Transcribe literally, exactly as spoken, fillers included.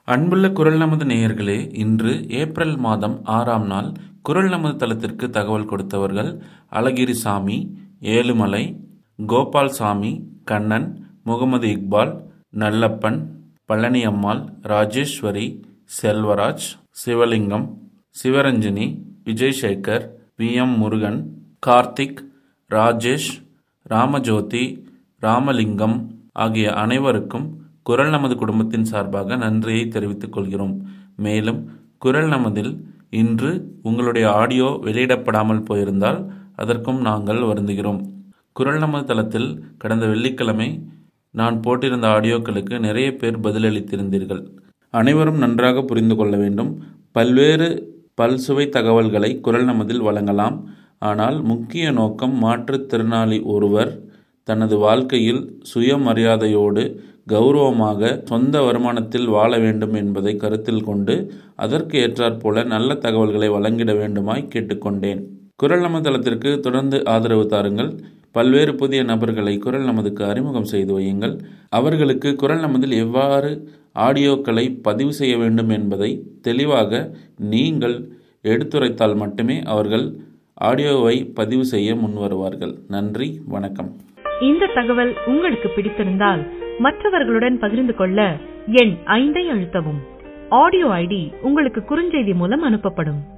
அன்புள்ள குரல் நமது நேயர்களே, இன்று ஏப்ரல் மாதம் ஆறாம் நாள் குரல் நமது தளத்திற்கு தகவல் கொடுத்தவர்கள் அழகிரிசாமி, ஏழுமலை, கோபால்சாமி, கண்ணன், முகமது இக்பால், நல்லப்பன், பழனியம்மாள், ராஜேஸ்வரி, செல்வராஜ், சிவலிங்கம், சிவரஞ்சினி, விஜய்சேகர், வி எம் முருகன், கார்த்திக், ராஜேஷ், ராமஜோதி, ராமலிங்கம் ஆகிய அனைவருக்கும் குரல் நமது குடும்பத்தின் சார்பாக நன்றியை தெரிவித்துக் கொள்கிறோம். மேலும் குரல் நமதில் இன்று உங்களுடைய ஆடியோ வெளியிடப்படாமல் போயிருந்தால் அதற்கும் நாங்கள் வருந்துகிறோம். குரல் நமது தளத்தில் கடந்த வெள்ளிக்கிழமை நான் போட்டிருந்த ஆடியோக்களுக்கு நிறைய பேர் பதிலளித்திருந்தீர்கள். அனைவரும் நன்றாக புரிந்து கொள்ள வேண்டும். பல்வேறு பல்சுவை தகவல்களை குரல் நமதில் வழங்கலாம். ஆனால் முக்கிய நோக்கம் மாற்றுத்திறனாளி ஒருவர் தனது வாழ்க்கையில் சுயமரியாதையோடு கௌரவமாக சொந்த வருமானத்தில் வாழ வேண்டும் என்பதை கருத்தில் கொண்டு அதற்கு ஏற்றாற்போல நல்ல தகவல்களை வழங்கிட வேண்டுமாய் கேட்டுக்கொண்டேன். குரல் நமது தளத்திற்கு தொடர்ந்து ஆதரவு தாருங்கள். பல்வேறு புதிய நபர்களை குரல் நமதுக்கு அறிமுகம் செய்து வையுங்கள். அவர்களுக்கு குரல் நமதில் எவ்வாறு ஆடியோக்களை பதிவு செய்ய வேண்டும் என்பதை தெளிவாக நீங்கள் எடுத்துரைத்தால் மட்டுமே அவர்கள் ஆடியோவை பதிவு செய்ய முன்வருவார்கள். நன்றி, வணக்கம். இந்த தகவல் உங்களுக்கு பிடித்திருந்தால் மற்றவர்களுடன் பகிர்ந்து கொள்ள எண் ஐந்தை அழுத்தவும். ஆடியோ ஐடி உங்களுக்கு குறுஞ்செய்தி மூலம் அனுப்பப்படும்.